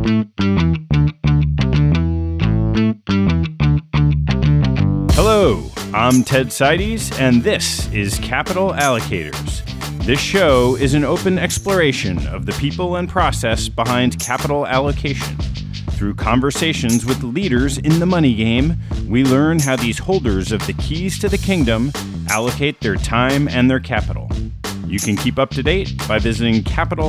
Hello, I'm Ted Seides, and this is Capital Allocators. This show is an open exploration of the people and process behind capital allocation. Through conversations with leaders in the money game, we learn how these holders of the keys to the kingdom allocate their time and their capital. You can keep up to date by visiting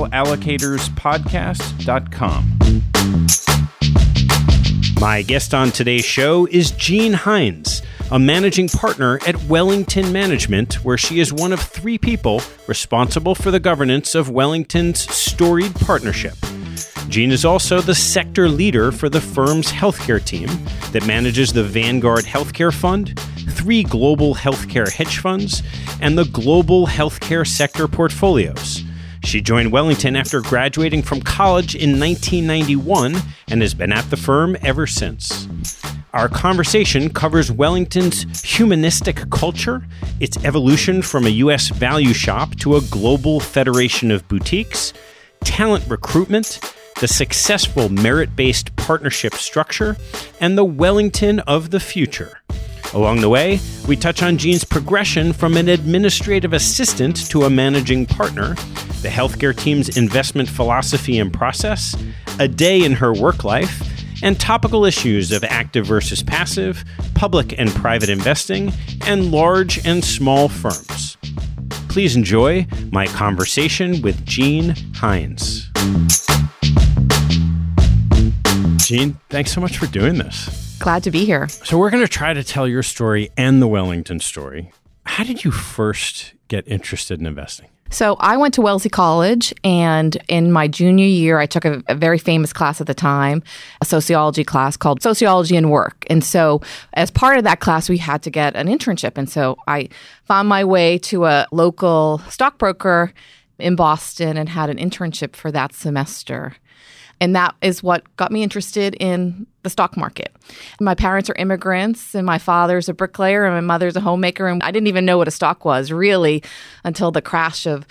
capitalallocatorspodcast.com. My guest on today's show is Jean Hines, a managing partner at Wellington Management, where she is one of 3 people responsible for the governance of Wellington's storied partnership. Jean is also the sector leader for the firm's healthcare team that manages the Vanguard Healthcare Fund, 3 global healthcare hedge funds, and the global healthcare sector portfolios. She joined Wellington after graduating from college in 1991 and has been at the firm ever since. Our conversation covers Wellington's humanistic culture, its evolution from a U.S. value shop to a global federation of boutiques, talent recruitment, the successful merit-based partnership structure, and the Wellington of the future. Along the way, we touch on Jean's progression from an administrative assistant to a managing partner, the healthcare team's investment philosophy and process, a day in her work life, and topical issues of active versus passive, public and private investing, and large and small firms. Please enjoy my conversation with Jean Hines. Jean, thanks so much for doing this. Glad to be here. So we're going to try to tell your story and the Wellington story. How did you first get interested in investing? So I went to Wellesley College, and in my junior year, I took a very famous class at the time, a sociology class called Sociology and Work. And so as part of that class, we had to get an internship. And so I found my way to a local stockbroker in Boston and had an internship for that semester. And that is what got me interested in the stock market. My parents are immigrants, and my father's a bricklayer, and my mother's a homemaker. And I didn't even know what a stock was, really, until the crash of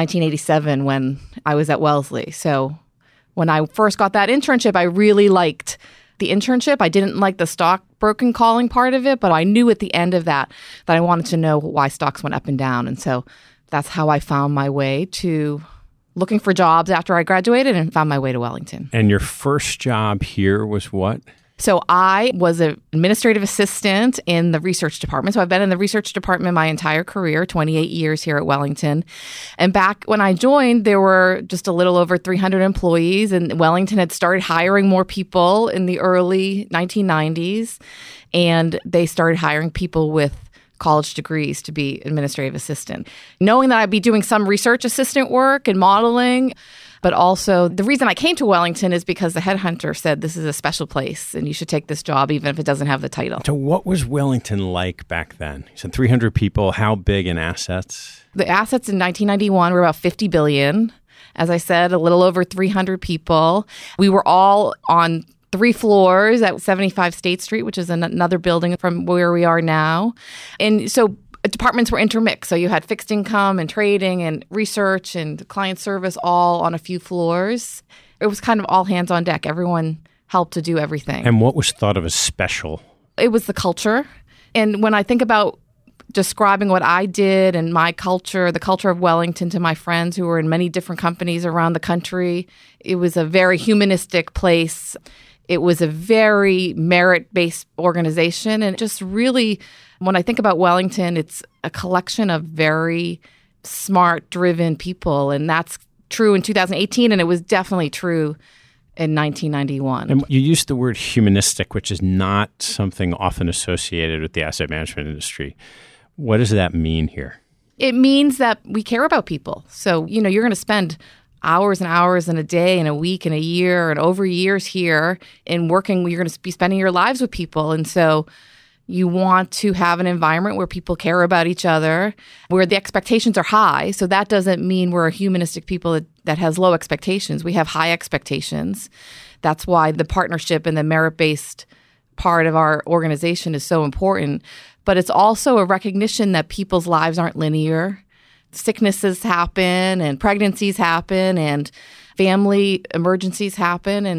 1987 when I was at Wellesley. So when I first got that internship, I really liked the internship. I didn't like the stockbroking calling part of it, but I knew at the end of that I wanted to know why stocks went up and down. And so that's how I found my way to looking for jobs after I graduated and found my way to Wellington. And your first job here was what? So I was an administrative assistant in the research department. So I've been in the research department my entire career, 28 years here at Wellington. And back when I joined, there were just a little over 300 employees, and Wellington had started hiring more people in the early 1990s. And they started hiring people with college degrees to be administrative assistant. Knowing that I'd be doing some research assistant work and modeling, but also the reason I came to Wellington is because the headhunter said this is a special place and you should take this job even if it doesn't have the title. So what was Wellington like back then? You said 300 people. How big in assets? The assets in 1991 were about $50 billion. As I said, a little over 300 people. We were all on 3 floors at 75 State Street, which is another building from where we are now. And so departments were intermixed. So you had fixed income and trading and research and client service all on a few floors. It was kind of all hands on deck. Everyone helped to do everything. And what was thought of as special? It was the culture. And when I think about describing what I did and my culture, the culture of Wellington to my friends who were in many different companies around the country, it was a very humanistic place. It was a very merit-based organization. And just really, when I think about Wellington, it's a collection of very smart, driven people. And that's true in 2018, and it was definitely true in 1991. And you used the word humanistic, which is not something often associated with the asset management industry. What does that mean here? It means that we care about people. So, you're going to spend hours and hours in a day and a week and a year and over years here in working. You're going to be spending your lives with people. And so you want to have an environment where people care about each other, where the expectations are high. So that doesn't mean we're a humanistic people that has low expectations. We have high expectations. That's why the partnership and the merit-based part of our organization is so important. But it's also a recognition that people's lives aren't linear. Sicknesses happen and pregnancies happen and family emergencies happen. And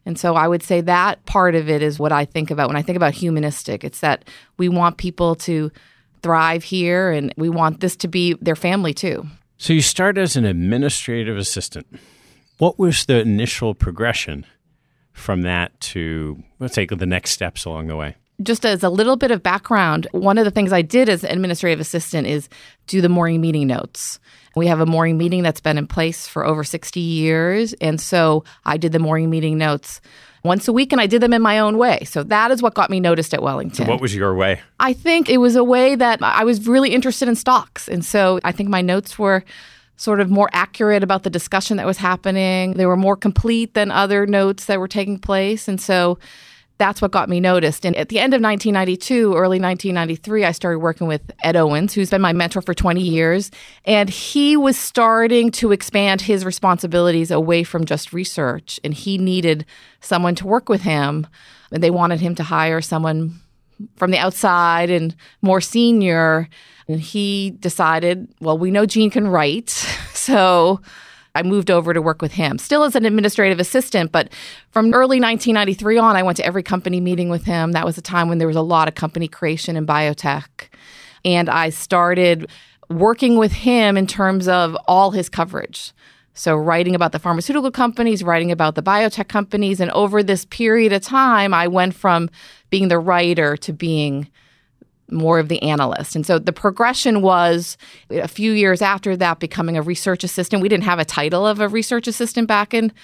And so I would say that part of it is what I think about when I think about humanistic. It's that we want people to thrive here and we want this to be their family too. So you start as an administrative assistant. What was the initial progression from that to, let's take the next steps along the way? Just as a little bit of background, one of the things I did as an administrative assistant is do the morning meeting notes. We have a morning meeting that's been in place for over 60 years. And so I did the morning meeting notes once a week, and I did them in my own way. So that is what got me noticed at Wellington. So what was your way? I think it was a way that I was really interested in stocks. And so I think my notes were sort of more accurate about the discussion that was happening. They were more complete than other notes that were taking place. And so that's what got me noticed. And at the end of 1992, early 1993, I started working with Ed Owens, who's been my mentor for 20 years. And he was starting to expand his responsibilities away from just research. And he needed someone to work with him. And they wanted him to hire someone from the outside and more senior. And he decided, well, we know Jean can write. So I moved over to work with him, still as an administrative assistant. But from early 1993 on, I went to every company meeting with him. That was a time when there was a lot of company creation in biotech. And I started working with him in terms of all his coverage. So writing about the pharmaceutical companies, writing about the biotech companies. And over this period of time, I went from being the writer to being more of the analyst. And so the progression was a few years after that becoming a research assistant. We didn't have a title of a research assistant back in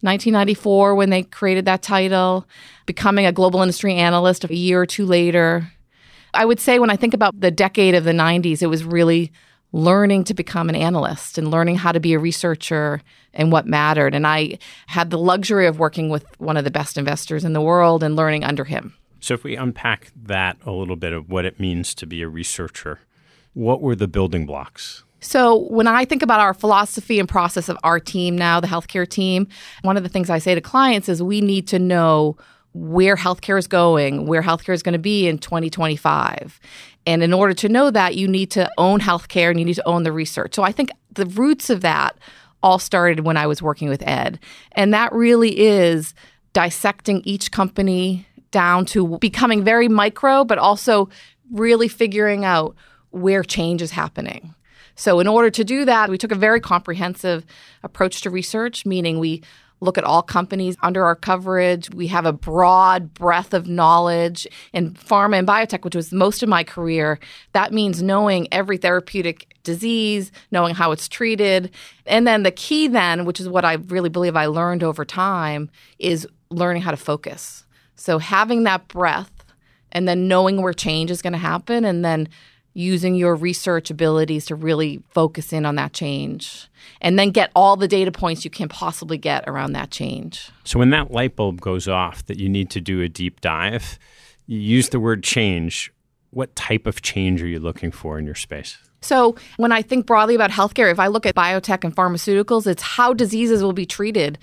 1994 when they created that title, becoming a global industry analyst a year or two later. I would say when I think about the decade of the 90s, it was really learning to become an analyst and learning how to be a researcher and what mattered. And I had the luxury of working with one of the best investors in the world and learning under him. So if we unpack that a little bit of what it means to be a researcher, what were the building blocks? So when I think about our philosophy and process of our team now, the healthcare team, one of the things I say to clients is we need to know where healthcare is going, where healthcare is going to be in 2025. And in order to know that, you need to own healthcare and you need to own the research. So I think the roots of that all started when I was working with Ed. And that really is dissecting each company down to becoming very micro, but also really figuring out where change is happening. So in order to do that, we took a very comprehensive approach to research, meaning we look at all companies under our coverage. We have a broad breadth of knowledge in pharma and biotech, which was most of my career. That means knowing every therapeutic disease, knowing how it's treated. And then the key then, which is what I really believe I learned over time, is learning how to focus. So having that breadth and then knowing where change is going to happen and then using your research abilities to really focus in on that change and then get all the data points you can possibly get around that change. So when that light bulb goes off that you need to do a deep dive, you use the word change. What type of change are you looking for in your space? So when I think broadly about healthcare, if I look at biotech and pharmaceuticals, it's how diseases will be treated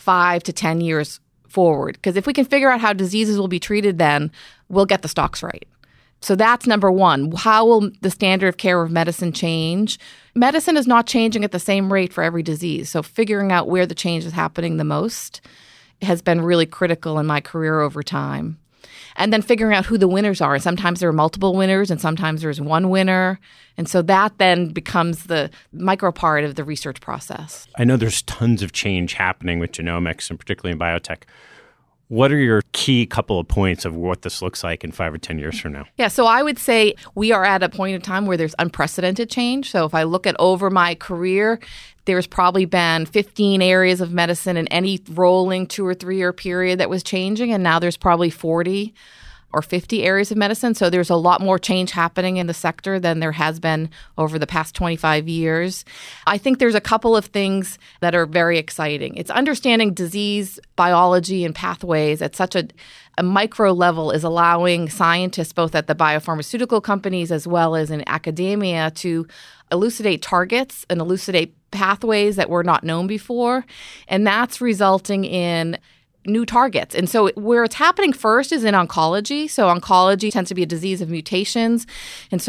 5 to 10 years forward. Because if we can figure out how diseases will be treated, then we'll get the stocks right. So that's number one. How will the standard of care of medicine change? Medicine is not changing at the same rate for every disease. So figuring out where the change is happening the most has been really critical in my career over time. And then figuring out who the winners are. And sometimes there are multiple winners and sometimes there's one winner. And so that then becomes the micro part of the research process. I know there's tons of change happening with genomics and particularly in biotech. What are your key couple of points of what this looks like in 5 or 10 years from now? Yeah, so I would say we are at a point in time where there's unprecedented change. So if I look at over my career, there's probably been 15 areas of medicine in any rolling 2 or 3 year period that was changing. And now there's probably 40 or 50 areas of medicine. So there's a lot more change happening in the sector than there has been over the past 25 years. I think there's a couple of things that are very exciting. It's understanding disease biology and pathways at such a micro level is allowing scientists both at the biopharmaceutical companies as well as in academia to elucidate targets and elucidate pathways that were not known before. And that's resulting in new targets. And so where it's happening first is in oncology. So oncology tends to be a disease of mutations. And so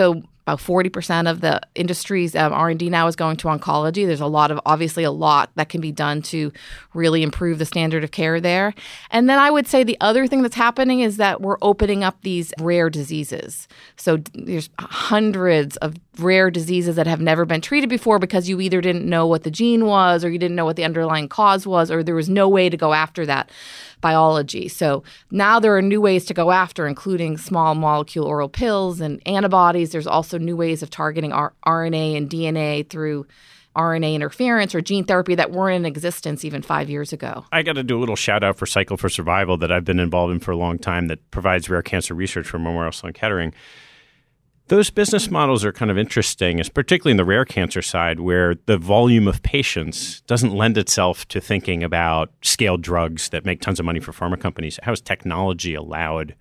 About 40% of the industry's R&D now is going to oncology. There's obviously a lot that can be done to really improve the standard of care there. And then I would say the other thing that's happening is that we're opening up these rare diseases. So there's hundreds of rare diseases that have never been treated before because you either didn't know what the gene was, or you didn't know what the underlying cause was, or there was no way to go after that biology. So now there are new ways to go after, including small molecule oral pills and antibodies. There's also new ways of targeting RNA and DNA through RNA interference or gene therapy that weren't in existence even 5 years ago. I got to do a little shout out for Cycle for Survival that I've been involved in for a long time that provides rare cancer research for Memorial Sloan Kettering. Those business models are kind of interesting, particularly in the rare cancer side, where the volume of patients doesn't lend itself to thinking about scaled drugs that make tons of money for pharma companies. How has technology allowed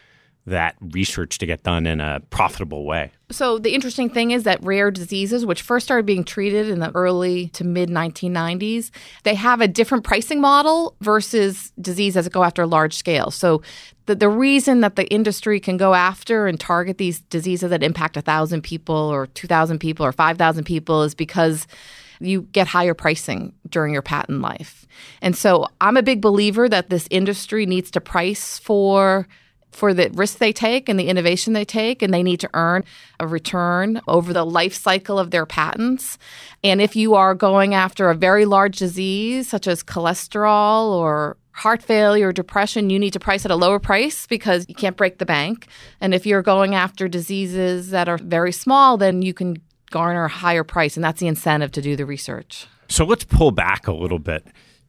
that research to get done in a profitable way? So the interesting thing is that rare diseases, which first started being treated in the early to mid 1990s, they have a different pricing model versus diseases that go after large scale. So the reason that the industry can go after and target these diseases that impact 1,000 people or 2,000 people or 5,000 people is because you get higher pricing during your patent life. And so I'm a big believer that this industry needs to price for the risk they take and the innovation they take, and they need to earn a return over the life cycle of their patents. And if you are going after a very large disease, such as cholesterol or heart failure or depression, you need to price at a lower price because you can't break the bank. And if you're going after diseases that are very small, then you can garner a higher price, and that's the incentive to do the research. So let's pull back a little bit.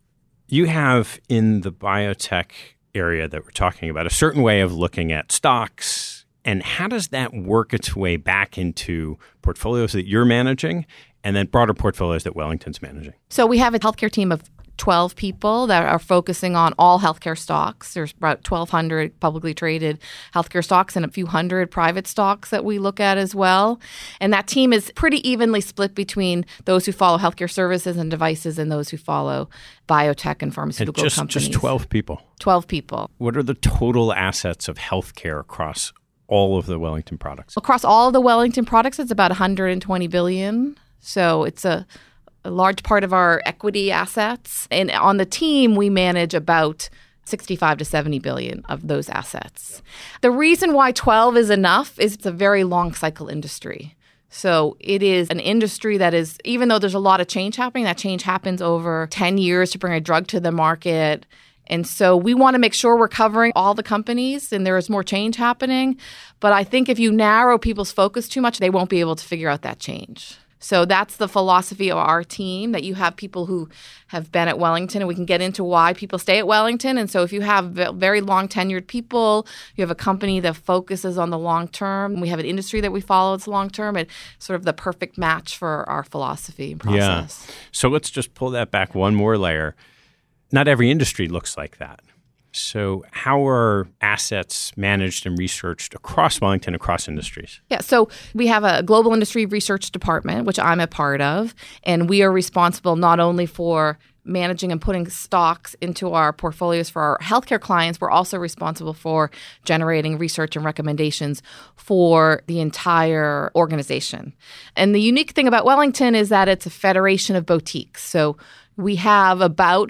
You have in the biotech area that we're talking about a certain way of looking at stocks, and how does that work its way back into portfolios that you're managing and then broader portfolios that Wellington's managing? So we have a healthcare team of 12 people that are focusing on all healthcare stocks. There's about 1,200 publicly traded healthcare stocks and a few hundred private stocks that we look at as well. And that team is pretty evenly split between those who follow healthcare services and devices and those who follow biotech and pharmaceutical companies. Just 12 people? 12 people. What are the total assets of healthcare across all of the Wellington products? Across all of the Wellington products, it's about $120 billion. So it's a large part of our equity assets. And on the team, we manage about 65 to 70 billion of those assets. The reason why 12 is enough is it's a very long cycle industry. So it is an industry that is, even though there's a lot of change happening, that change happens over 10 years to bring a drug to the market. And so we want to make sure we're covering all the companies and there is more change happening. But I think if you narrow people's focus too much, they won't be able to figure out that change. So that's the philosophy of our team, that you have people who have been at Wellington, and we can get into why people stay at Wellington. And so if you have very long tenured people, you have a company that focuses on the long term, we have an industry that we follow that's long term, it's sort of the perfect match for our philosophy and process. Yeah. So let's just pull that back one more layer. Not every industry looks like that. So how are assets managed and researched across Wellington, across industries? Yeah, so we have a global industry research department, which I'm a part of, and we are responsible not only for managing and putting stocks into our portfolios for our healthcare clients, we're also responsible for generating research and recommendations for the entire organization. And the unique thing about Wellington is that it's a federation of boutiques. So we have about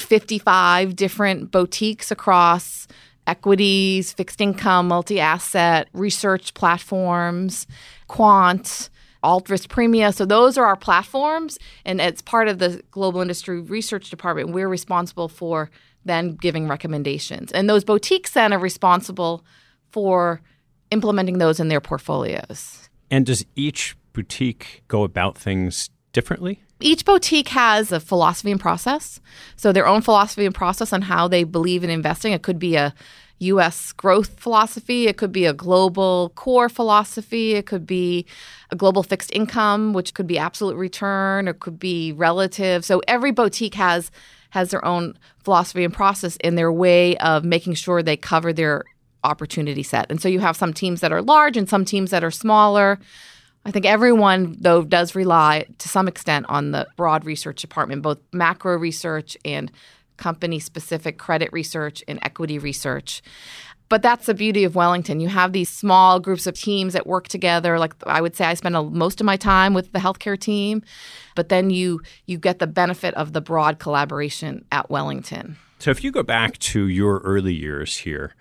55 different boutiques across equities, fixed income, multi-asset, research platforms, quant, alt-risk premia. So those are our platforms. And as part of the Global Industry Research Department, we're responsible for then giving recommendations. And those boutiques then are responsible for implementing those in their portfolios. And does each boutique go about things differently? Each boutique has a philosophy and process. So their own philosophy and process on how they believe in investing. It could be a U.S. growth philosophy. It could be a global core philosophy. It could be a global fixed income, which could be absolute return, or could be relative. So every boutique has their own philosophy and process in their way of making sure they cover their opportunity set. And so you have some teams that are large and some teams that are smaller. I think everyone, though, does rely to some extent on the broad research department, both macro research and company-specific credit research and equity research. But that's the beauty of Wellington. You have these small groups of teams that work together. Like I would say I spend most of my time with the healthcare team, but then you get the benefit of the broad collaboration at Wellington. So if you go back to your early years here,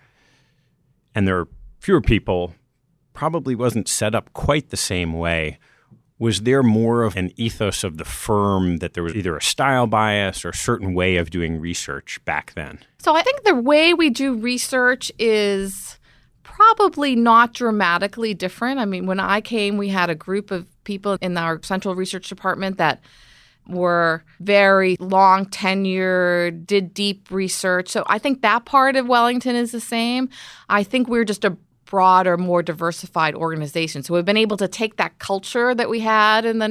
and there are fewer people, probably wasn't set up quite the same way. Was there more of an ethos of the firm that there was either a style bias or a certain way of doing research back then? So I think the way we do research is probably not dramatically different. I mean, when I came, we had a group of people in our central research department that were very long tenured, did deep research. So I think that part of Wellington is the same. I think we're just a broader, more diversified organization. So we've been able to take that culture that we had in the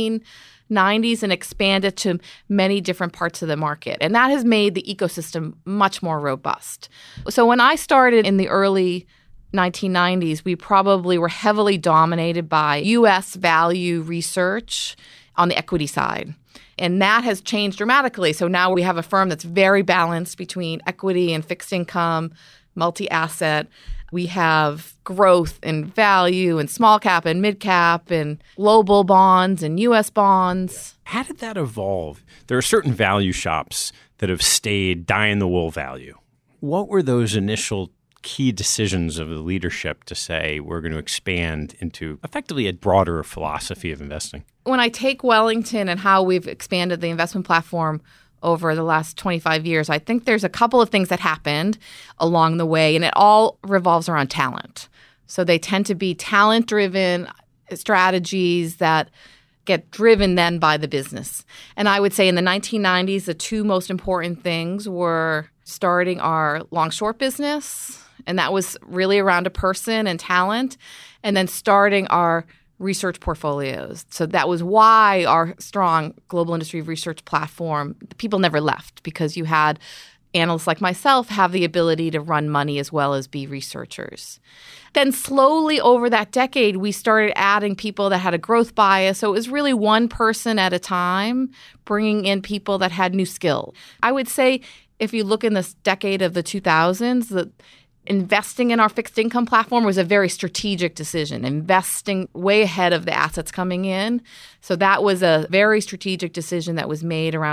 1990s and expand it to many different parts of the market. And that has made the ecosystem much more robust. So when I started in the early 1990s, we probably were heavily dominated by U.S. value research on the equity side. And that has changed dramatically. So now we have a firm that's very balanced between equity and fixed income, multi-asset. We have growth and value and small cap and mid cap and global bonds and U.S. bonds. How did that evolve? There are certain value shops that have stayed die-in-the-wool value. What were those initial key decisions of the leadership to say we're going to expand into effectively a broader philosophy of investing? When I take Wellington and how we've expanded the investment platform over the last 25 years, I think there's a couple of things that happened along the way, and it all revolves around talent. So they tend to be talent-driven strategies that get driven then by the business. And I would say in the 1990s, the two most important things were starting our long-short business, and that was really around a person and talent, and then starting our research portfolios. So that was why our strong global industry research platform, people never left, because you had analysts like myself have the ability to run money as well as be researchers. Then slowly over that decade, we started adding people that had a growth bias. So it was really one person at a time, bringing in people that had new skill. I would say if you look in this decade of the 2000s, investing in our fixed income platform was a very strategic decision, investing way ahead of the assets coming in. So that was a very strategic decision that was made around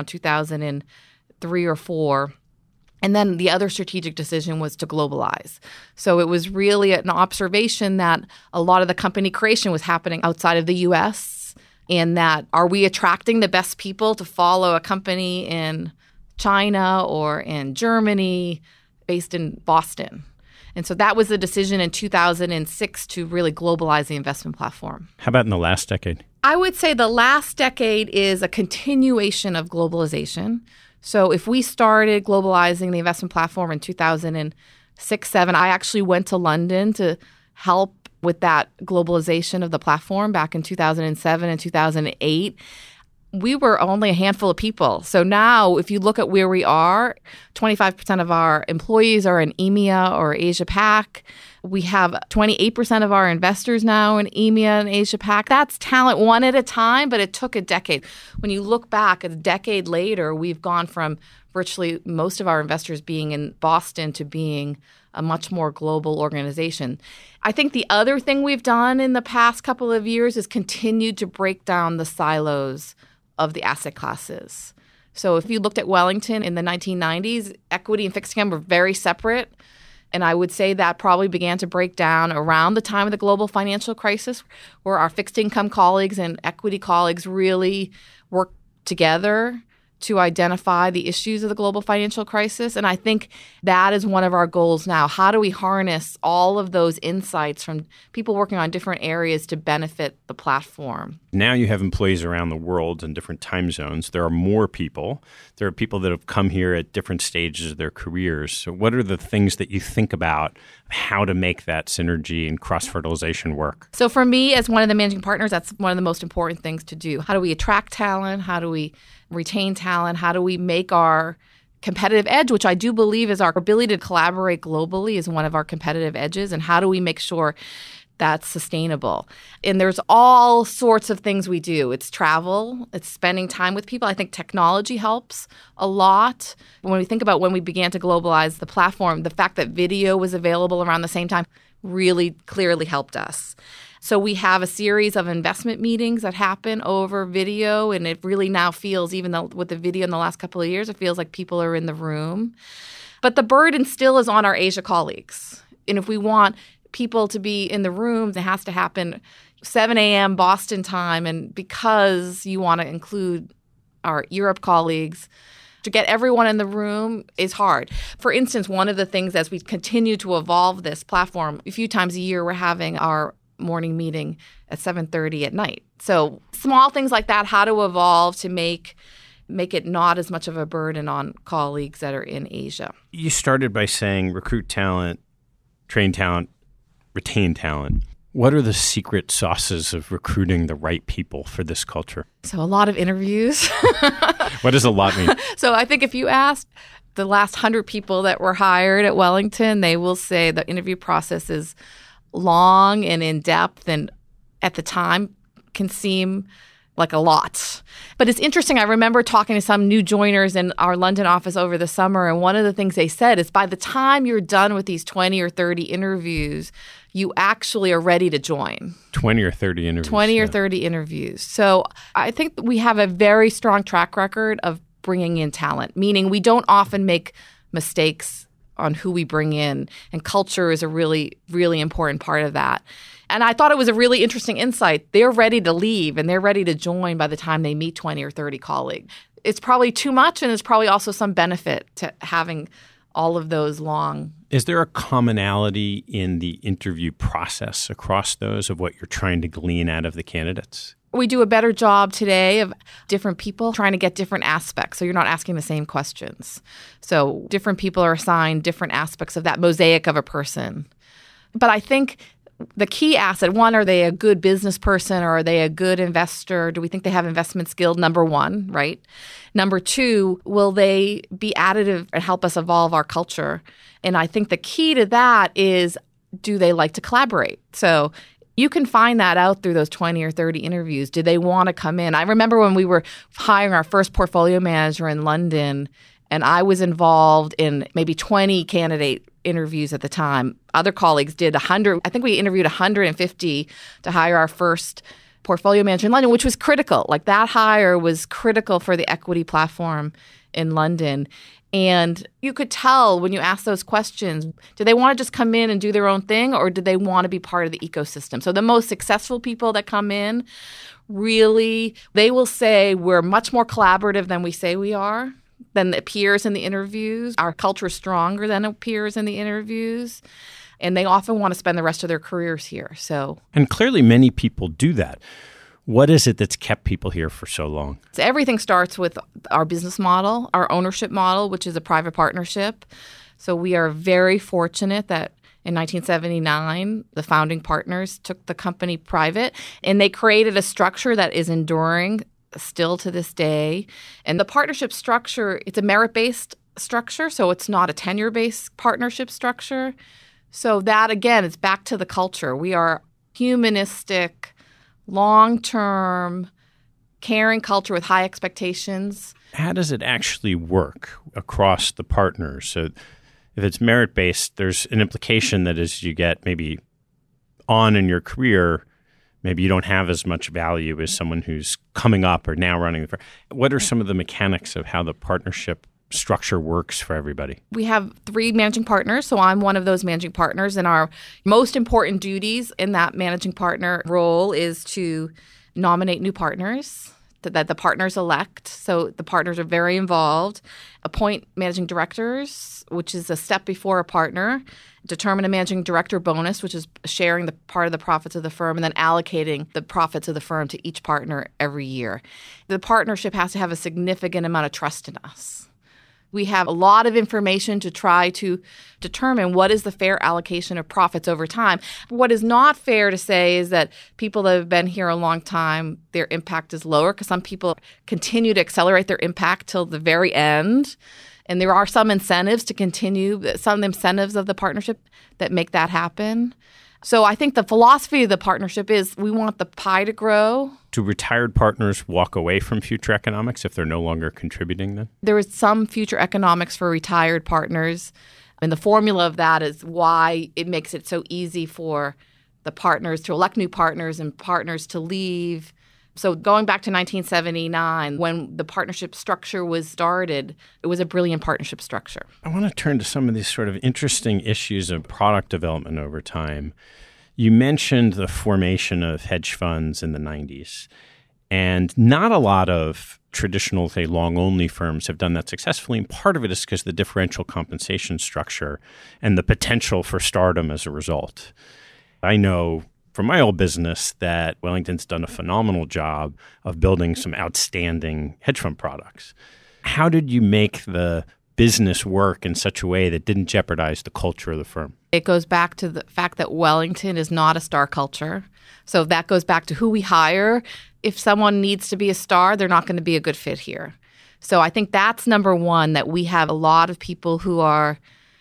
2003 or 4. And then the other strategic decision was to globalize. So it was really an observation that a lot of the company creation was happening outside of the U.S. and that are we attracting the best people to follow a company in China or in Germany based in Boston? And so that was the decision in 2006 to really globalize the investment platform. How about in the last decade? I would say the last decade is a continuation of globalization. So if we started globalizing the investment platform in 2006-07, I actually went to London to help with that globalization of the platform back in 2007 and 2008. We were only a handful of people. So now if you look at where we are, 25% of our employees are in EMEA or Asia Pac. We have 28% of our investors now in EMEA and Asia Pac. That's talent one at a time, but it took a decade. When you look back a decade later, we've gone from virtually most of our investors being in Boston to being a much more global organization. I think the other thing we've done in the past couple of years is continued to break down the silos of the asset classes. So if you looked at Wellington in the 1990s, equity and fixed income were very separate. And I would say that probably began to break down around the time of the global financial crisis, where our fixed income colleagues and equity colleagues really worked together to identify the issues of the global financial crisis. And I think that is one of our goals now. How do we harness all of those insights from people working on different areas to benefit the platform? Now you have employees around the world in different time zones. There are more people. There are people that have come here at different stages of their careers. So what are the things that you think about how to make that synergy and cross-fertilization work? So for me, as one of the managing partners, that's one of the most important things to do. How do we attract talent? How do we retain talent? How do we make our competitive edge, which I do believe is our ability to collaborate globally, is one of our competitive edges? And how do we make sure that's sustainable. And there's all sorts of things we do. It's travel, it's spending time with people. I think technology helps a lot. When we think about when we began to globalize the platform, the fact that video was available around the same time really clearly helped us. So we have a series of investment meetings that happen over video, and it really now feels, even though with the video in the last couple of years, it feels like people are in the room. But the burden still is on our Asia colleagues. And if we want people to be in the rooms, it has to happen 7 a.m. Boston time. And because you want to include our Europe colleagues, to get everyone in the room is hard. For instance, one of the things as we continue to evolve this platform, a few times a year we're having our morning meeting at 7:30 at night. So small things like that, how to evolve to make it not as much of a burden on colleagues that are in Asia. You started by saying recruit talent, train talent, retain talent. What are the secret sauces of recruiting the right people for this culture? So a lot of interviews. What does a lot mean? So I think if you ask the last 100 people that were hired at Wellington, they will say the interview process is long and in depth, and at the time can seem like a lot. But it's interesting. I remember talking to some new joiners in our London office over the summer, and one of the things they said is by the time you're done with these 20 or 30 interviews, you actually are ready to join. 20 or 30 interviews. 20 or 30 interviews. So I think we have a very strong track record of bringing in talent, meaning we don't often make mistakes on who we bring in, and culture is a really, really important part of that. And I thought it was a really interesting insight. They're ready to leave and they're ready to join by the time they meet 20 or 30 colleagues. It's probably too much, and there's probably also some benefit to having all of those long. Is there a commonality in the interview process across those of what you're trying to glean out of the candidates? We do a better job today of different people trying to get different aspects. So you're not asking the same questions. So different people are assigned different aspects of that mosaic of a person. But I think the key asset, one, are they a good business person or are they a good investor? Do we think they have investment skills? Number one, right? Number two, will they be additive and help us evolve our culture? And I think the key to that is, do they like to collaborate? So you can find that out through those 20 or 30 interviews. Do they want to come in? I remember when we were hiring our first portfolio manager in London, and I was involved in maybe 20 candidate interviews at the time. Other colleagues did 100. I think we interviewed 150 to hire our first portfolio manager in London, which was critical. Like that hire was critical for the equity platform in London. And you could tell when you ask those questions, do they want to just come in and do their own thing, or do they want to be part of the ecosystem? So the most successful people that come in, really, they will say we're much more collaborative than we say we are, than it appears in the interviews. Our culture is stronger than it appears in the interviews. And they often want to spend the rest of their careers here. And clearly many people do that. What is it that's kept people here for so long? So everything starts with our business model, our ownership model, which is a private partnership. So we are very fortunate that in 1979, the founding partners took the company private, and they created a structure that is enduring still to this day. And the partnership structure, it's a merit-based structure, so it's not a tenure-based partnership structure. So that, again, is back to the culture. We are humanistic, long-term, caring culture with high expectations. How does it actually work across the partners? So if it's merit-based, there's an implication that as you get maybe on in your career, maybe you don't have as much value as someone who's coming up or now running the firm. What are some of the mechanics of how the partnership structure works for everybody? We have 3 managing partners, so I'm one of those managing partners, and our most important duties in that managing partner role is to nominate new partners that the partners elect. So the partners are very involved. Appoint managing directors, which is a step before a partner. Determine a managing director bonus, which is sharing the part of the profits of the firm, and then allocating the profits of the firm to each partner every year. The partnership has to have a significant amount of trust in us. We have a lot of information to try to determine what is the fair allocation of profits over time. What is not fair to say is that people that have been here a long time, their impact is lower, because some people continue to accelerate their impact till the very end. And there are some incentives to continue, some incentives of the partnership that make that happen. So I think the philosophy of the partnership is we want the pie to grow. Do retired partners walk away from future economics if they're no longer contributing then? There is some future economics for retired partners. And the formula of that is why it makes it so easy for the partners to elect new partners and partners to leave. So going back to 1979, when the partnership structure was started, it was a brilliant partnership structure. I want to turn to some of these sort of interesting issues of product development over time. You mentioned the formation of hedge funds in the 90s, and not a lot of traditional, say, long-only firms have done that successfully, and part of it is because of the differential compensation structure and the potential for stardom as a result. I know from my old business that Wellington's done a phenomenal job of building some outstanding hedge fund products. How did you make the business work in such a way that didn't jeopardize the culture of the firm? It goes back to the fact that Wellington is not a star culture. So that goes back to who we hire. If someone needs to be a star, they're not going to be a good fit here. So I think that's number one, that we have a lot of people who are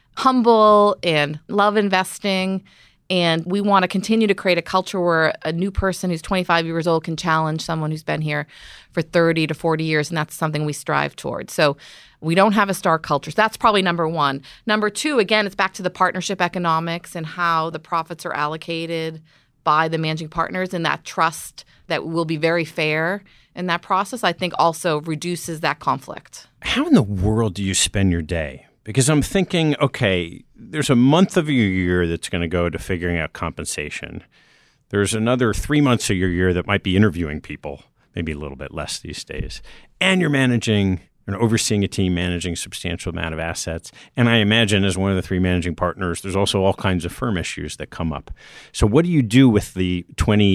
humble and love investing. And we want to continue to create a culture where a new person who's 25 years old can challenge someone who's been here for 30 to 40 years. And that's something we strive towards. So we don't have a star culture. So that's probably number one. Number two, again, it's back to the partnership economics and how the profits are allocated by the managing partners, and that trust that will be very fair in that process, I think also reduces that conflict. How in the world do you spend your day? Because I'm thinking, okay, there's a month of your year that's going to go to figuring out compensation. There's another 3 months of your year that might be interviewing people, maybe a little bit less these days. And you're managing and overseeing a team managing a substantial amount of assets. And I imagine as one of the three managing partners, there's also all kinds of firm issues that come up. So what do you do with the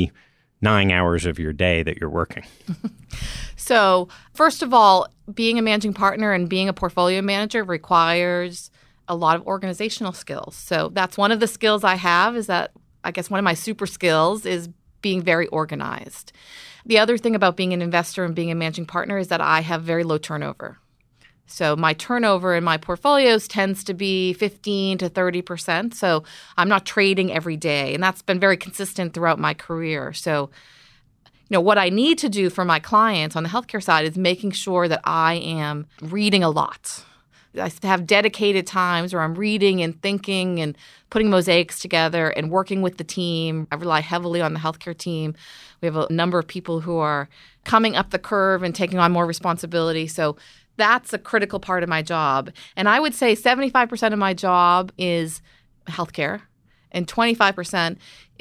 29 hours of your day that you're working? So first of all, being a managing partner and being a portfolio manager requires a lot of organizational skills. So that's one of the skills I have, is that I guess one of my super skills is being very organized. The other thing about being an investor and being a managing partner is that I have very low turnover. So my turnover in my portfolios tends to be 15 to 30%. So I'm not trading every day. And that's been very consistent throughout my career. So what I need to do for my clients on the healthcare side is making sure that I am reading a lot. I have dedicated times where I'm reading and thinking and putting mosaics together and working with the team. I rely heavily on the healthcare team. We have a number of people who are coming up the curve and taking on more responsibility. So that's a critical part of my job. And I would say 75% of my job is healthcare and 25%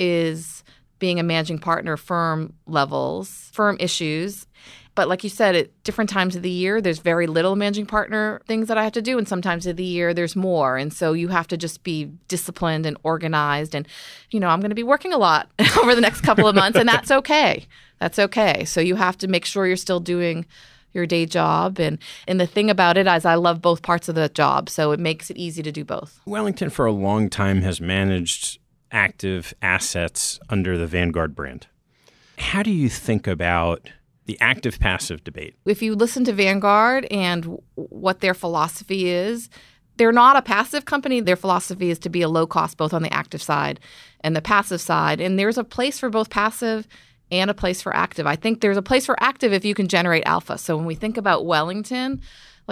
is being a managing partner, firm levels, firm issues. But like you said, at different times of the year, there's very little managing partner things that I have to do. And sometimes of the year, there's more. And so you have to just be disciplined and organized. And, I'm going to be working a lot over the next couple of months. And that's okay. That's okay. So you have to make sure you're still doing your day job. And the thing about it is I love both parts of the job. So it makes it easy to do both. Wellington for a long time has managed active assets under the Vanguard brand. How do you think about the active-passive debate? If you listen to Vanguard and what their philosophy is, they're not a passive company. Their philosophy is to be a low cost both on the active side and the passive side. And there's a place for both passive and a place for active. I think there's a place for active if you can generate alpha. So when we think about Wellington,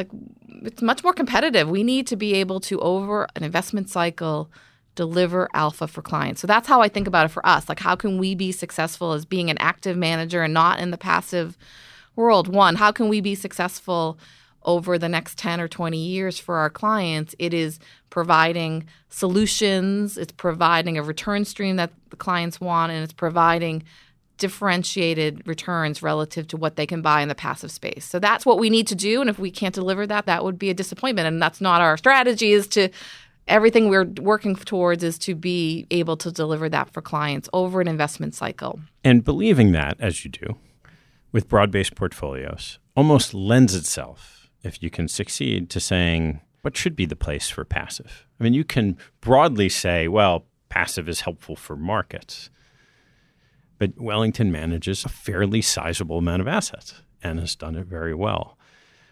it's much more competitive. We need to be able to, over an investment cycle, deliver alpha for clients. So that's how I think about it for us. How can we be successful as being an active manager and not in the passive world? One, how can we be successful over the next 10 or 20 years for our clients? It is providing solutions, it's providing a return stream that the clients want, and it's providing differentiated returns relative to what they can buy in the passive space. So that's what we need to do. And if we can't deliver that, that would be a disappointment. And that's not our strategy. Everything we're working towards is to be able to deliver that for clients over an investment cycle. And believing that, as you do, with broad-based portfolios, almost lends itself, if you can succeed, to saying, what should be the place for passive? I mean, you can broadly say, well, passive is helpful for markets. But Wellington manages a fairly sizable amount of assets and has done it very well.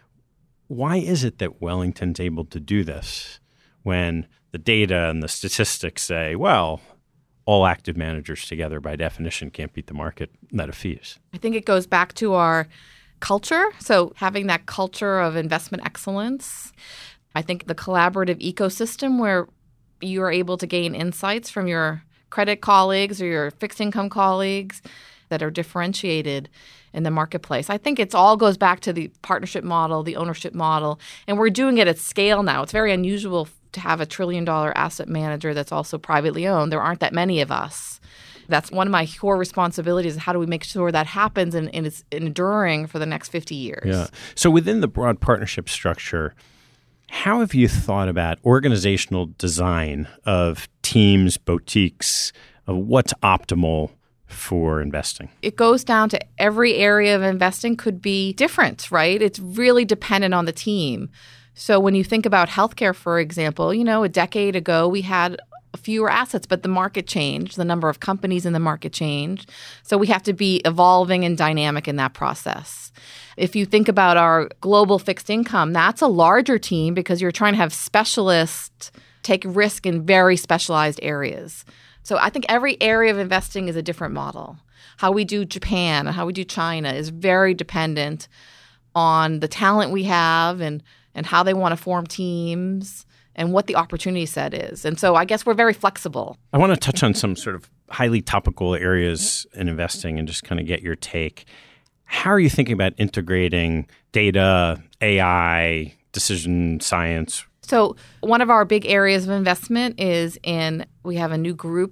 Why is it that Wellington's able to do this when the data and the statistics say, well, all active managers together, by definition, can't beat the market net of fees. I think it goes back to our culture. So having that culture of investment excellence. I think the collaborative ecosystem where you are able to gain insights from your credit colleagues or your fixed income colleagues that are differentiated in the marketplace. I think it all goes back to the partnership model, the ownership model, and we're doing it at scale now. It's very unusual to have $1 trillion asset manager that's also privately owned. There aren't that many of us. That's one of my core responsibilities. How do we make sure that happens and it's enduring for the next 50 years? Yeah. So within the broad partnership structure, how have you thought about organizational design of teams, boutiques, of what's optimal for investing? It goes down to every area of investing could be different, right? It's really dependent on the team. So when you think about healthcare, for example, a decade ago we had fewer assets, but the market changed. The number of companies in the market changed. So we have to be evolving and dynamic in that process. If you think about our global fixed income, that's a larger team because you're trying to have specialists take risk in very specialized areas. So I think every area of investing is a different model. How we do Japan and how we do China is very dependent on the talent we have and how they want to form teams and what the opportunity set is. And so I guess we're very flexible. I want to touch on some sort of highly topical areas in investing and just kind of get your take. How are you thinking about integrating data, AI, decision science? So one of our big areas of investment is we have a new group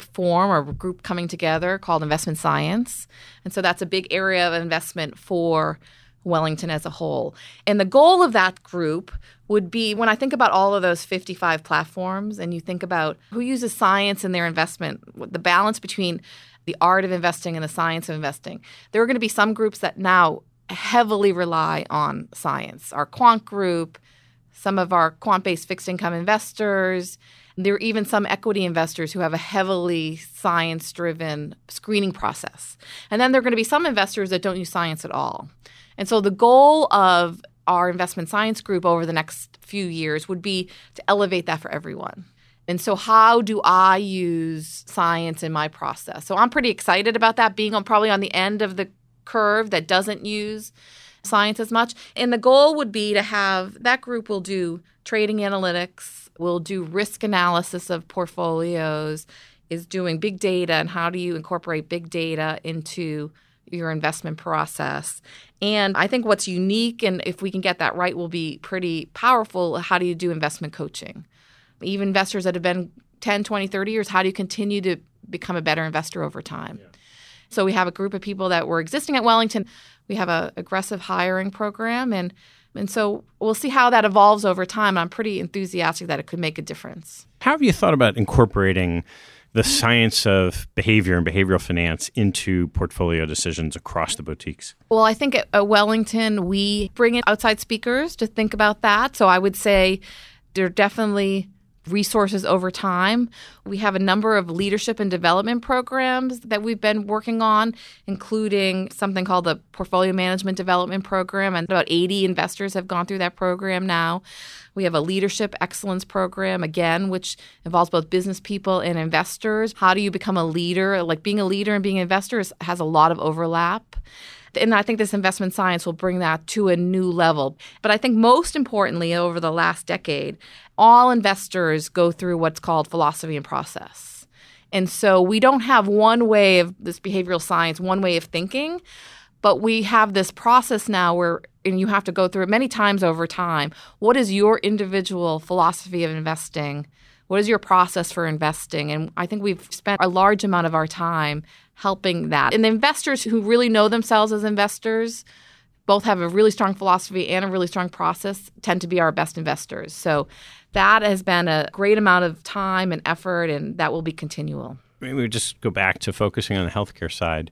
coming together called Investment Science. And so that's a big area of investment for Wellington as a whole. And the goal of that group would be, when I think about all of those 55 platforms and you think about who uses science in their investment, the balance between the art of investing and the science of investing, there are going to be some groups that now heavily rely on science. Our quant group, some of our quant-based fixed income investors. There are even some equity investors who have a heavily science-driven screening process. And then there are going to be some investors that don't use science at all. And so the goal of our investment science group over the next few years would be to elevate that for everyone. And so how do I use science in my process? So I'm pretty excited about that, being probably on the end of the curve that doesn't use science as much. And the goal would be to have that group will do trading analytics, will do risk analysis of portfolios, is doing big data and how do you incorporate big data into your investment process. And I think what's unique, and if we can get that right, will be pretty powerful. How do you do investment coaching? Even investors that have been 10, 20, 30 years, how do you continue to become a better investor over time? Yeah. So we have a group of people that were existing at Wellington. We have an aggressive hiring program, and so we'll see how that evolves over time. I'm pretty enthusiastic that it could make a difference. How have you thought about incorporating the science of behavior and behavioral finance into portfolio decisions across the boutiques? Well, I think at Wellington, we bring in outside speakers to think about that. So I would say there are definitely resources over time. We have a number of leadership and development programs that we've been working on, including something called the Portfolio Management Development Program, and about 80 investors have gone through that program now. We have a Leadership Excellence Program, again, which involves both business people and investors. How do you become a leader? Like being a leader and being an investor has a lot of overlap. And I think this investment science will bring that to a new level. But I think most importantly, over the last decade, all investors go through what's called philosophy and process. And so we don't have one way of this behavioral science, one way of thinking, but we have this process now and you have to go through it many times over time. What is your individual philosophy of investing? What is your process for investing? And I think we've spent a large amount of our time helping that. And the investors who really know themselves as investors, both have a really strong philosophy and a really strong process, tend to be our best investors. So that has been a great amount of time and effort, and that will be continual. Maybe we just go back to focusing on the healthcare side.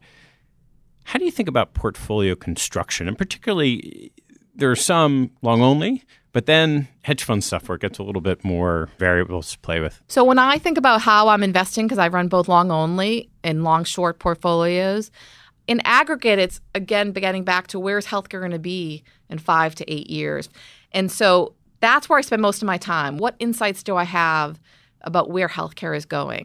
How do you think about portfolio construction? And particularly, there are some long only, but then hedge fund stuff where it gets a little bit more variables to play with. So when I think about how I'm investing, because I run both long only and long short portfolios, in aggregate, it's, again, getting back to where's healthcare going to be in 5 to 8 years. And so that's where I spend most of my time. What insights do I have about where healthcare is going?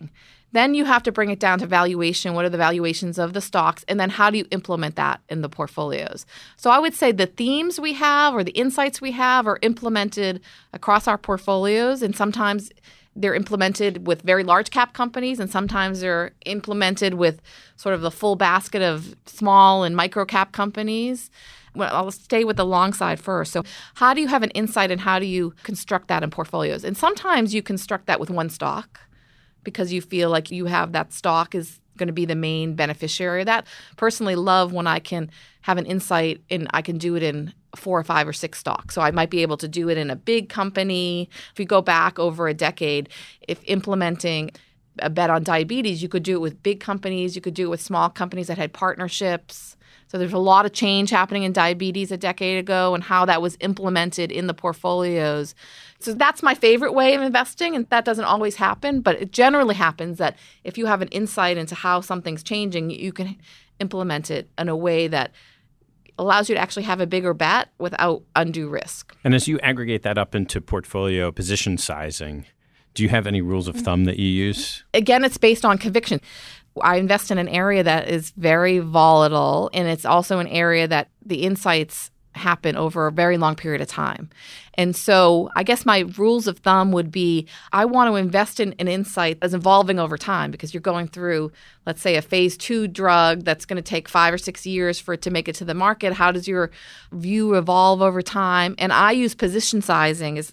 Then you have to bring it down to valuation. What are the valuations of the stocks? And then how do you implement that in the portfolios? So I would say the themes we have or the insights we have are implemented across our portfolios. And sometimes they're implemented with very large cap companies, and sometimes they're implemented with sort of the full basket of small and micro cap companies. Well, I'll stay with the long side first. So how do you have an insight and how do you construct that in portfolios? And sometimes you construct that with one stock because you feel like you have that stock is going to be the main beneficiary of that. Personally love when I can have an insight and I can do it in 4 or 5 or 6 stocks. So I might be able to do it in a big company. If you go back over a decade, if implementing a bet on diabetes, you could do it with big companies. You could do it with small companies that had partnerships. So there's a lot of change happening in diabetes a decade ago and how that was implemented in the portfolios. So that's my favorite way of investing, and that doesn't always happen, but it generally happens that if you have an insight into how something's changing, you can implement it in a way that allows you to actually have a bigger bet without undue risk. And as you aggregate that up into portfolio position sizing, do you have any rules of thumb that you use? Again, it's based on conviction. I invest in an area that is very volatile, and it's also an area that the insights happen over a very long period of time. And so I guess my rules of thumb would be I want to invest in an insight that's evolving over time because you're going through, let's say, a phase 2 drug that's going to take 5 or 6 years for it to make it to the market. How does your view evolve over time? And I use position sizing is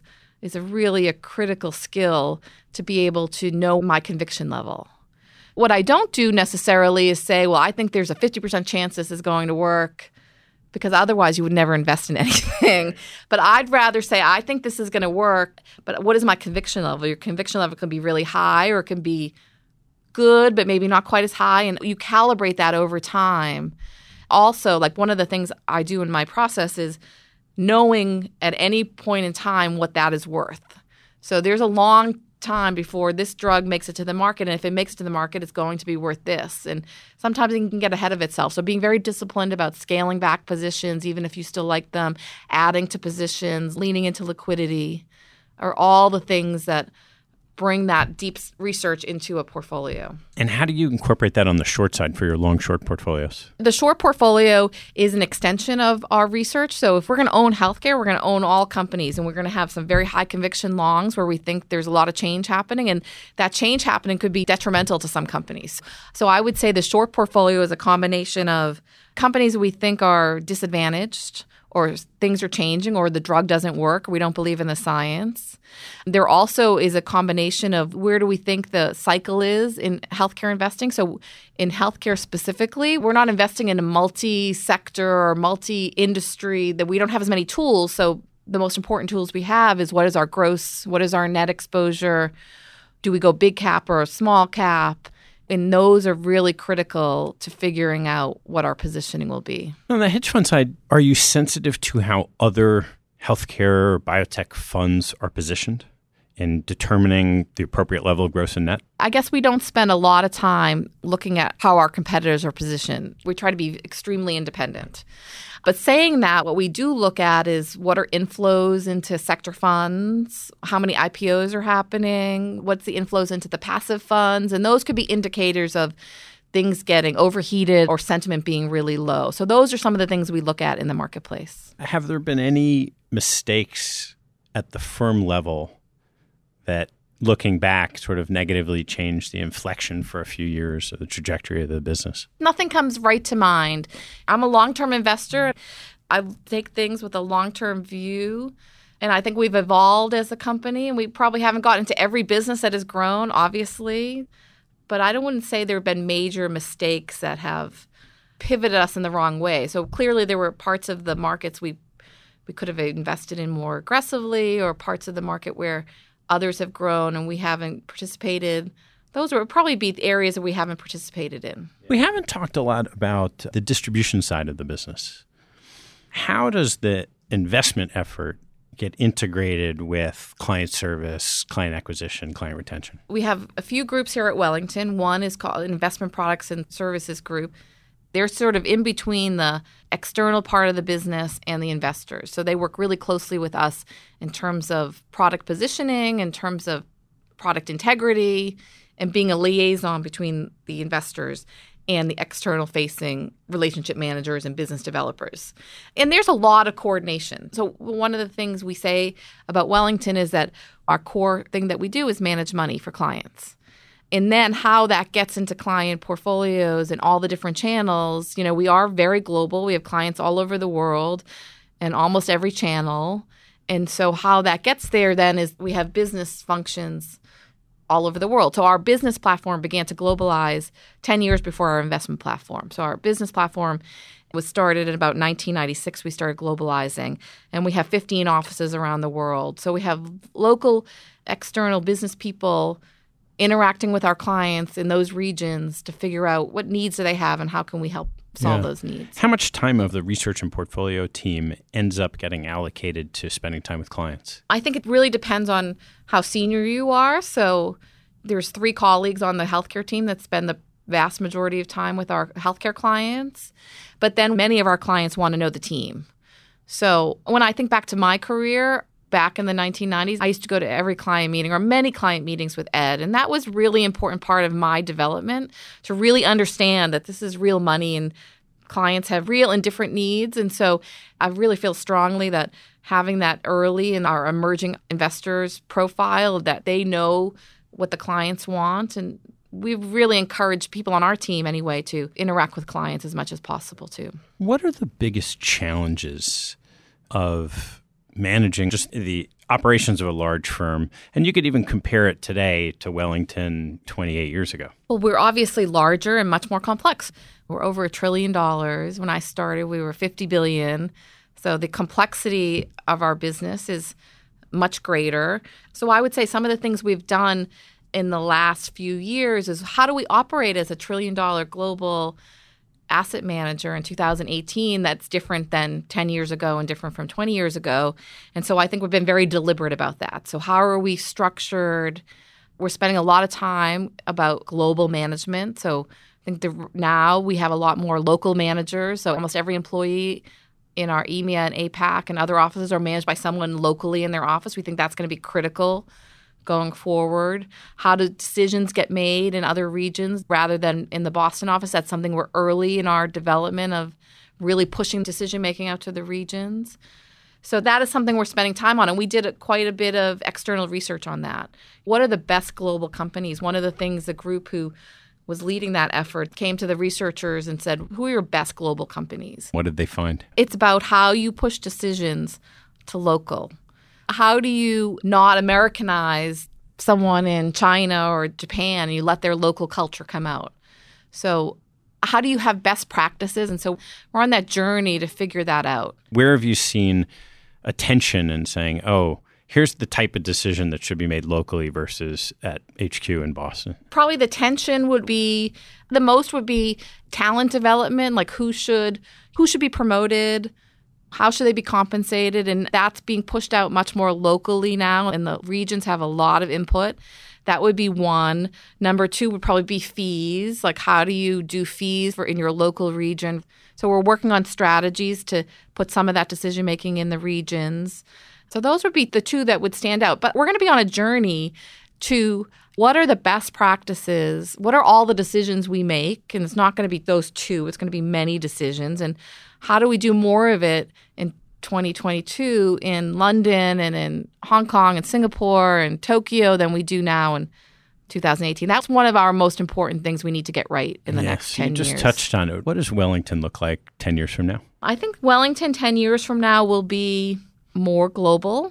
a critical skill to be able to know my conviction level. What I don't do necessarily is say, well, I think there's a 50% chance this is going to work, because otherwise you would never invest in anything. But I'd rather say, I think this is going to work, but what is my conviction level? Your conviction level can be really high or it can be good, but maybe not quite as high. And you calibrate that over time. Also, like one of the things I do in my process is knowing at any point in time what that is worth. So there's a long time before this drug makes it to the market, and if it makes it to the market, it's going to be worth this. And sometimes it can get ahead of itself. So being very disciplined about scaling back positions, even if you still like them, adding to positions, leaning into liquidity, are all the things that bring that deep research into a portfolio. And how do you incorporate that on the short side for your long-short portfolios? The short portfolio is an extension of our research. So if we're going to own healthcare, we're going to own all companies, and we're going to have some very high conviction longs where we think there's a lot of change happening, and that change happening could be detrimental to some companies. So I would say the short portfolio is a combination of companies we think are disadvantaged, or things are changing, or the drug doesn't work, or we don't believe in the science. There also is a combination of where do we think the cycle is in healthcare investing. So in healthcare specifically, we're not investing in a multi-sector or multi-industry that we don't have as many tools. So the most important tools we have is what is our gross, what is our net exposure, do we go big cap or small cap? And those are really critical to figuring out what our positioning will be. On the hedge fund side, are you sensitive to how other healthcare or biotech funds are positioned in determining the appropriate level of gross and net? I guess we don't spend a lot of time looking at how our competitors are positioned. We try to be extremely independent. But saying that, what we do look at is what are inflows into sector funds, how many IPOs are happening, what's the inflows into the passive funds, and those could be indicators of things getting overheated or sentiment being really low. So those are some of the things we look at in the marketplace. Have there been any mistakes at the firm level that, looking back, sort of negatively changed the inflection for a few years of the trajectory of the business? Nothing comes right to mind. I'm a long-term investor. I take things with a long-term view, and I think we've evolved as a company, and we probably haven't gotten into every business that has grown, obviously, but I wouldn't say there have been major mistakes that have pivoted us in the wrong way. So clearly there were parts of the markets we could have invested in more aggressively, or parts of the market where others have grown and we haven't participated. Those would probably be the areas that we haven't participated in. We haven't talked a lot about the distribution side of the business. How does the investment effort get integrated with client service, client acquisition, client retention? We have a few groups here at Wellington. One is called Investment Products and Services Group. They're sort of in between the external part of the business and the investors. So they work really closely with us in terms of product positioning, in terms of product integrity, and being a liaison between the investors and the external facing relationship managers and business developers. And there's a lot of coordination. So one of the things we say about Wellington is that our core thing that we do is manage money for clients. And then how that gets into client portfolios and all the different channels, we are very global. We have clients all over the world and almost every channel. And so how that gets there then is we have business functions all over the world. So our business platform began to globalize 10 years before our investment platform. So our business platform was started in about 1996. We started globalizing, and we have 15 offices around the world. So we have local external business people interacting with our clients in those regions to figure out what needs do they have and how can we help solve those needs. How much time of the research and portfolio team ends up getting allocated to spending time with clients? I think it really depends on how senior you are. So there's 3 colleagues on the healthcare team that spend the vast majority of time with our healthcare clients. But then many of our clients want to know the team. So when I think back to my career, back in the 1990s, I used to go to every client meeting or many client meetings with Ed. And that was really important part of my development, to really understand that this is real money and clients have real and different needs. And so I really feel strongly that having that early in our emerging investors profile, that they know what the clients want. And we really encourage people on our team anyway to interact with clients as much as possible too. What are the biggest challenges of managing just the operations of a large firm? And you could even compare it today to Wellington 28 years ago. Well, we're obviously larger and much more complex. We're over $1 trillion. When I started, we were $50 billion. So the complexity of our business is much greater. So I would say some of the things we've done in the last few years is how do we operate as a $1 trillion global asset manager in 2018 that's different than 10 years ago and different from 20 years ago. And so I think we've been very deliberate about that. So how are we structured? We're spending a lot of time about global management. So I think now we have a lot more local managers. So almost every employee in our EMEA and APAC and other offices are managed by someone locally in their office. We think that's going to be critical going forward. How do decisions get made in other regions rather than in the Boston office? That's something we're early in our development of really pushing decision-making out to the regions. So that is something we're spending time on, and we did quite a bit of external research on that. What are the best global companies? One of the things the group who was leading that effort came to the researchers and said, who are your best global companies? What did they find? It's about how you push decisions to local. How do you not Americanize someone in China or Japan and you let their local culture come out? So how do you have best practices? And so we're on that journey to figure that out. Where have you seen attention in saying, oh, here's the type of decision that should be made locally versus at HQ in Boston? Probably the tension would be, the most would be talent development, like who should be promoted, how should they be compensated? And that's being pushed out much more locally now, and the regions have a lot of input. That would be one. Number 2 would probably be fees. Like how do you do fees in your local region? So we're working on strategies to put some of that decision-making in the regions. So those would be the 2 that would stand out. But we're going to be on a journey to what are the best practices? What are all the decisions we make? And it's not going to be those 2. It's going to be many decisions. And how do we do more of it in 2022 in London and in Hong Kong and Singapore and Tokyo than we do now in 2018? That's one of our most important things we need to get right in the next 10 years. You just touched on it. What does Wellington look like 10 years from now? I think Wellington 10 years from now will be more global.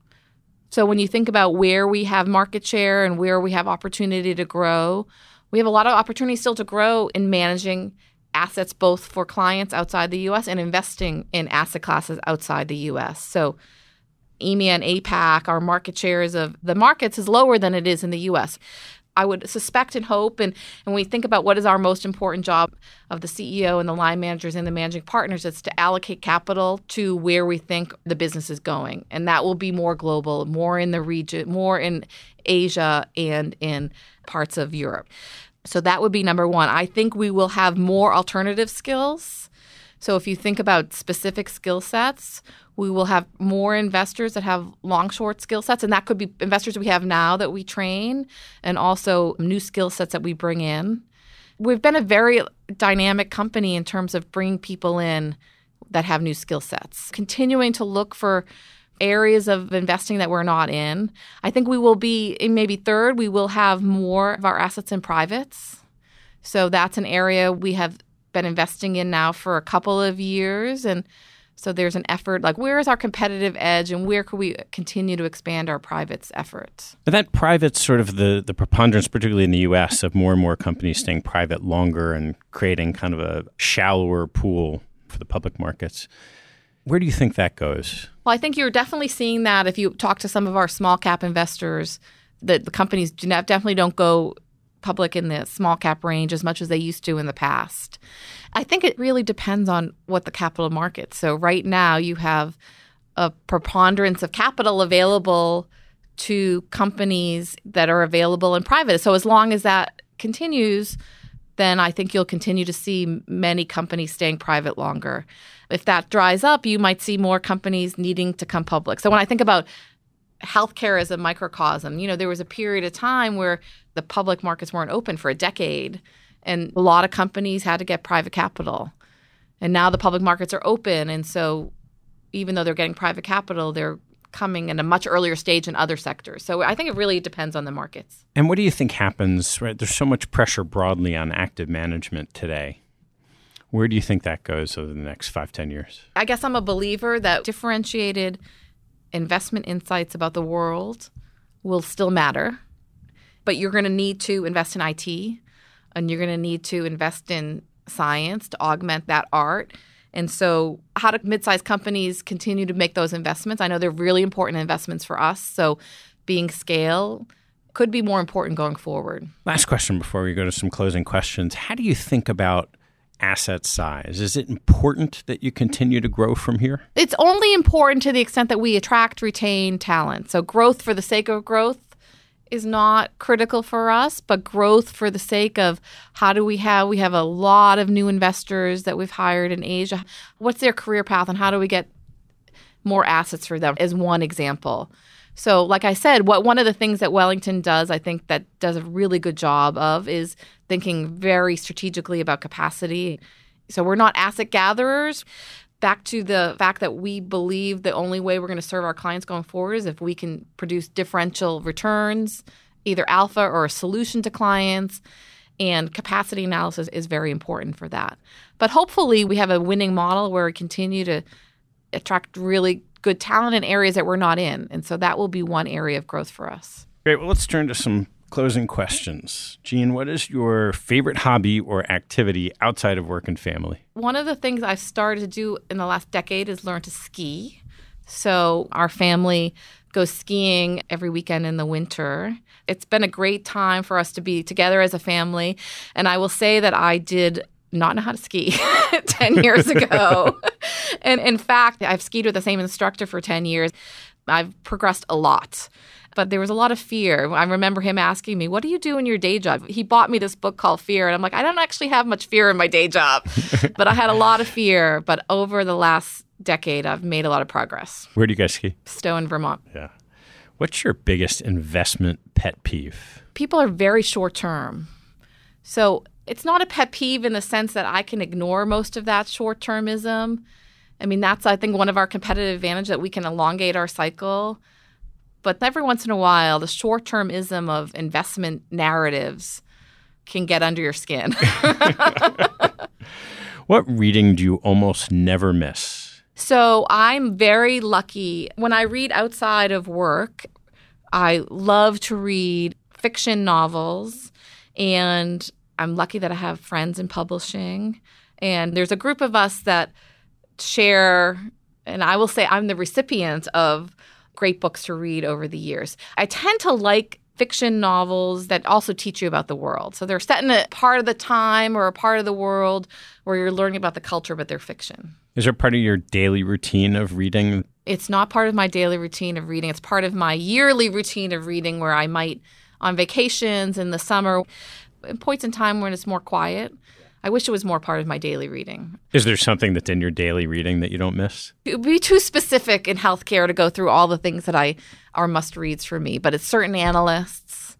So when you think about where we have market share and where we have opportunity to grow, we have a lot of opportunity still to grow in managing assets both for clients outside the U.S. and investing in asset classes outside the U.S. So EMEA and APAC, our market shares of the markets is lower than it is in the U.S. I would suspect and hope, and when we think about what is our most important job of the CEO and the line managers and the managing partners, it's to allocate capital to where we think the business is going. And that will be more global, more in the region, more in Asia and in parts of Europe. So that would be number 1. I think we will have more alternative skills. So if you think about specific skill sets, We will have more investors that have long-short skill sets, and that could be investors we have now that we train and also new skill sets that we bring in. We've been a very dynamic company in terms of bringing people in that have new skill sets, continuing to look for areas of investing that we're not in. I think we will be, in maybe third, we will have more of our assets in privates. So that's an area we have been investing in now for a couple of years. And so there's an effort, like where is our competitive edge and where could we continue to expand our privates efforts? But that private's sort of the preponderance, particularly in the U.S., of more and more companies staying private longer and creating kind of a shallower pool for the public markets. Where do you think that goes? Well, I think you're definitely seeing that if you talk to some of our small cap investors, that the companies definitely don't go public in the small cap range as much as they used to in the past. I think it really depends on what the capital markets. So right now you have a preponderance of capital available to companies that are available in private. So as long as that continues, then I think you'll continue to see many companies staying private longer. If that dries up, you might see more companies needing to come public. So when I think about healthcare as a microcosm, there was a period of time where the public markets weren't open for a decade, and a lot of companies had to get private capital. And now the public markets are open, and so even though they're getting private capital, they're coming in a much earlier stage in other sectors. So I think it really depends on the markets. And what do you think happens, right? There's so much pressure broadly on active management today. Where do you think that goes over the next 5-10 years? I guess I'm a believer that differentiated investment insights about the world will still matter, but you're going to need to invest in IT, and you're going to need to invest in science to augment that art. And so how do mid-sized companies continue to make those investments? I know they're really important investments for us, so being scale could be more important going forward. Last question before we go to some closing questions. How do you think about asset size? Is it important that you continue to grow from here? It's only important to the extent that we attract, retain talent. So growth for the sake of growth is not critical for us, but growth for the sake of we have a lot of new investors that we've hired in Asia. What's their career path and how do we get more assets for them is one example. So like I said, one of the things that Wellington does, I think that does a really good job of, is thinking very strategically about capacity. So we're not asset gatherers. Back to the fact that we believe the only way we're going to serve our clients going forward is if we can produce differential returns, either alpha or a solution to clients, and capacity analysis is very important for that. But hopefully we have a winning model where we continue to attract really good talent in areas that we're not in. And so that will be one area of growth for us. Great. Well, let's turn to some closing questions. Jean, what is your favorite hobby or activity outside of work and family? One of the things I've started to do in the last decade is learn to ski. So our family goes skiing every weekend in the winter. It's been a great time for us to be together as a family. And I will say that I did not know how to ski 10 years ago. And in fact, I've skied with the same instructor for 10 years. I've progressed a lot. But there was a lot of fear. I remember him asking me, what do you do in your day job? He bought me this book called Fear. And I'm like, I don't actually have much fear in my day job. But I had a lot of fear. But over the last decade, I've made a lot of progress. Where do you guys ski? Stowe in Vermont. Yeah. What's your biggest investment pet peeve? People are very short term. So it's not a pet peeve in the sense that I can ignore most of that short termism. I mean, that's, I think, one of our competitive advantage, that we can elongate our cycle. But every once in a while, the short-termism of investment narratives can get under your skin. What reading do you almost never miss? So I'm very lucky. When I read outside of work, I love to read fiction novels, and I'm lucky that I have friends in publishing. And there's a group of us that share, and I will say I'm the recipient of great books to read over the years. I tend to like fiction novels that also teach you about the world. So they're set in a part of the time or a part of the world where you're learning about the culture, but they're fiction. Is there part of your daily routine of reading? It's not part of my daily routine of reading. It's part of my yearly routine of reading, where I might, on vacations in the summer, in points in time when it's more quiet, I wish it was more part of my daily reading. Is there something that's in your daily reading that you don't miss? It would be too specific in healthcare to go through all the things that are must-reads for me, but it's certain analysts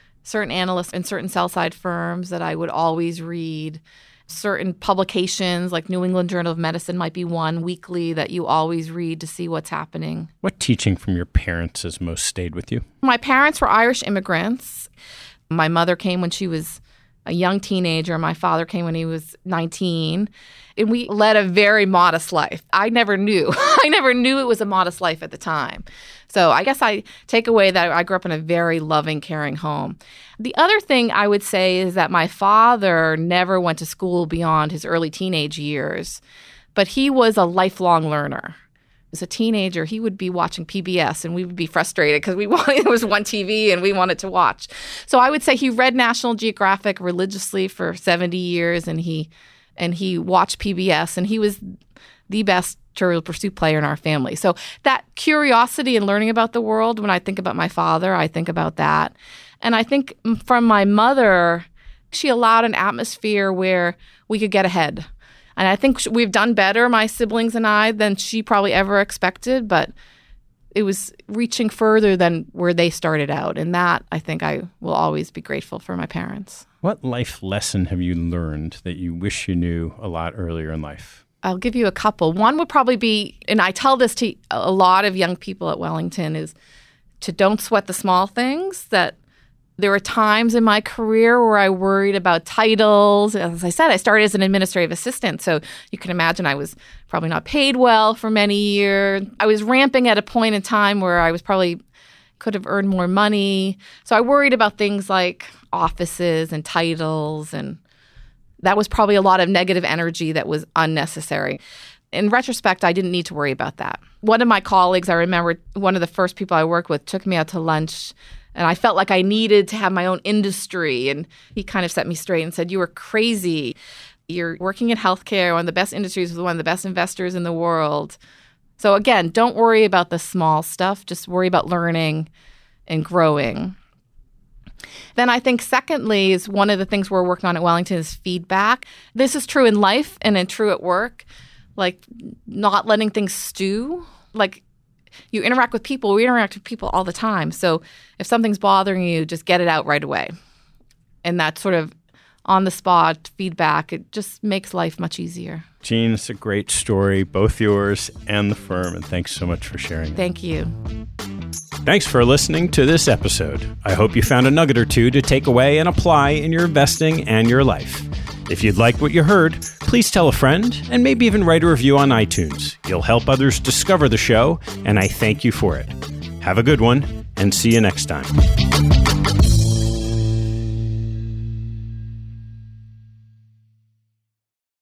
in certain sell-side firms that I would always read. Certain publications like New England Journal of Medicine might be one weekly that you always read to see what's happening. What teaching from your parents has most stayed with you? My parents were Irish immigrants. My mother came when she was a young teenager. My father came when he was 19. And we led a very modest life. I never knew. I never knew it was a modest life at the time. So I guess I take away that I grew up in a very loving, caring home. The other thing I would say is that my father never went to school beyond his early teenage years, but he was a lifelong learner. As a teenager, he would be watching PBS and we would be frustrated because it was one TV and we wanted to watch. So I would say he read National Geographic religiously for 70 years and he watched PBS, and he was the best Trivial Pursuit player in our family. So that curiosity and learning about the world, when I think about my father, I think about that. And I think from my mother, she allowed an atmosphere where we could get ahead. And I think we've done better, my siblings and I, than she probably ever expected, but it was reaching further than where they started out. And that, I think I will always be grateful for my parents. What life lesson have you learned that you wish you knew a lot earlier in life? I'll give you a couple. One would probably be, and I tell this to a lot of young people at Wellington, is to don't sweat the small things. That there were times in my career where I worried about titles. As I said, I started as an administrative assistant, so you can imagine I was probably not paid well for many years. I was ramping at a point in time where I was probably could have earned more money. So I worried about things like offices and titles, and that was probably a lot of negative energy that was unnecessary. In retrospect, I didn't need to worry about that. One of my colleagues, I remember one of the first people I worked with, took me out to lunch, and I felt like I needed to have my own industry. And he kind of set me straight and said, "You were crazy. You're working in healthcare, one of the best industries with one of the best investors in the world." So again, don't worry about the small stuff. Just worry about learning and growing. Then I think secondly is one of the things we're working on at Wellington is feedback. This is true in life and true at work, like not letting things stew. Like you interact with people. We interact with people all the time. So if something's bothering you, just get it out right away. And that sort of on-the-spot feedback, it just makes life much easier. Jean, it's a great story, both yours and the firm, and thanks so much for sharing it. Thank you. Thanks for listening to this episode. I hope you found a nugget or two to take away and apply in your investing and your life. If you'd like what you heard, please tell a friend and maybe even write a review on iTunes. You'll help others discover the show, and I thank you for it. Have a good one, and see you next time.